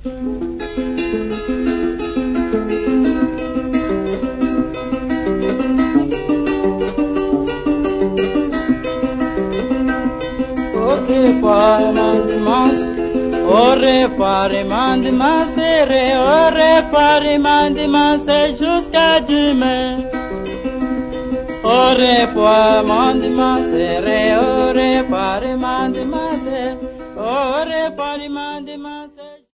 Ore pare mandi masse jusqu'à demain. Ore pare mandi masse, ore pare mandi masse.